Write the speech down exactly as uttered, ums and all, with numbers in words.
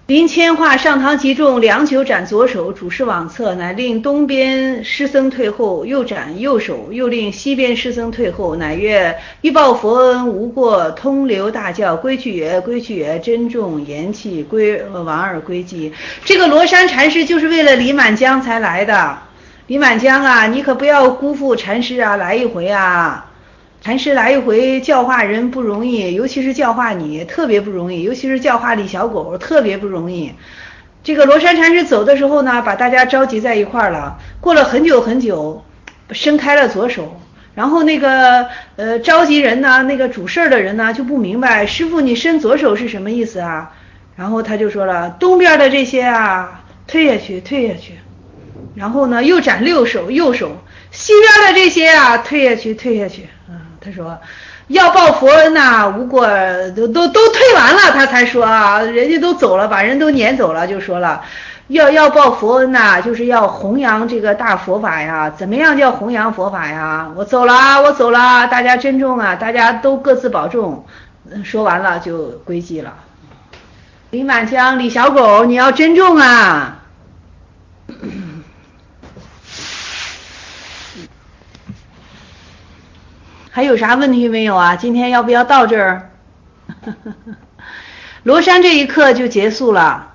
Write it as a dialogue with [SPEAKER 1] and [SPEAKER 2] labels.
[SPEAKER 1] 临迁化上堂集众，良久斩左手，主事往侧，乃令东边师僧退后，又斩右手，又令西边师僧退后，乃曰：欲报佛恩，无过通流大教。规矩曰，规矩曰，珍重严气，归王而归寂。这个罗山禅师就是为了李满江才来的。李满江啊，你可不要辜负禅师啊，来一回啊。禅师来一回教化人不容易，尤其是教化你特别不容易，尤其是教化李小狗特别不容易。这个罗山禅师走的时候呢，把大家召集在一块儿了，过了很久很久，伸开了左手，然后那个呃召集人呢，那个主事的人呢就不明白，师父你伸左手是什么意思啊？然后他就说了，东边的这些啊退下去退下去，然后呢又斩右手右手，西边的这些啊退下去退下去。嗯，他说要报佛恩呐、啊，无过都都都退完了，他才说啊，人家都走了，把人都撵走了，就说了要要报佛恩呐、啊，就是要弘扬这个大佛法呀。怎么样叫弘扬佛法呀？我走了啊，我走了，大家珍重啊，大家都各自保重。说完了就归寂了。李满江，李小狗，你要珍重啊。还有啥问题没有啊？今天要不要到这儿？罗山这一课就结束了。